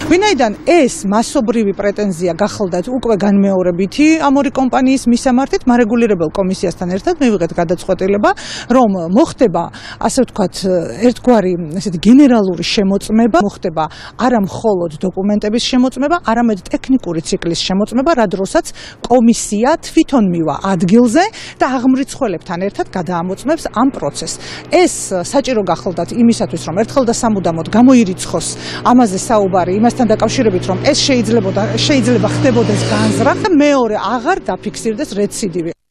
ვინაიდან ეს მასობრივი პრეტენზია გახელდათ უკვე განმეორებითი ამ ორი კომპანიის მისამართით, მარეგულირებელ კომისიასთან ერთად მივიღეთ გადაწყვეტილება, რომ მოხდება, ასე ვთქვათ, ერთგვარი ესეთი გენერალური შემოწმება, მოხდება არა მხოლოდ დოკუმენტების შემოწმება, არამედ ტექნიკური ციკლის შემოწმება, რა დროსაც კომისია თვითონ მივა ადგილზე და აღმრიცხველებთან ერთად გადაამოწმებს ამ პროცესს. ეს საჭირო გახელდათ იმისათვის, რომ ერთხელ და სამუდამოდ გამოირიცხოს ამაზე საუბარი, იმასთან დაკავშირებით, რომ ეს შეიძლება ხდებოდეს განზრახ და მეორე აღარ დაფიქსირდეს რეციდივი.